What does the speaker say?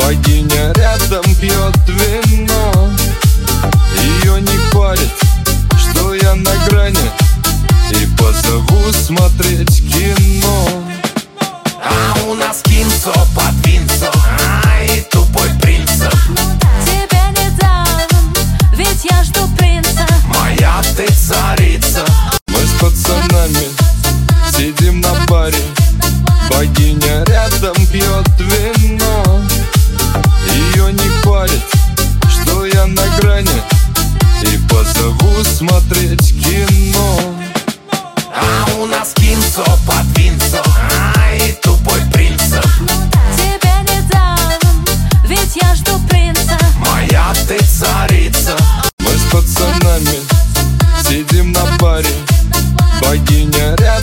Богиня рядом пьет вино. Ее не парит, что я на грани, и позову смотреть кино. А у нас кинцо под винцо, и тупой принцип. Тебе не дам, ведь я жду принца. Моя ты царица. Мы с пацанами сидим на баре. Богиня рядом пьет вино. Ее не парит, что я на грани, и позову смотреть кино. А у нас кинцо под винцо, и тупой принцип. Тебе не дам, ведь я жду принца. Моя ты царица. Мы с пацанами сидим на баре. Богиня рядом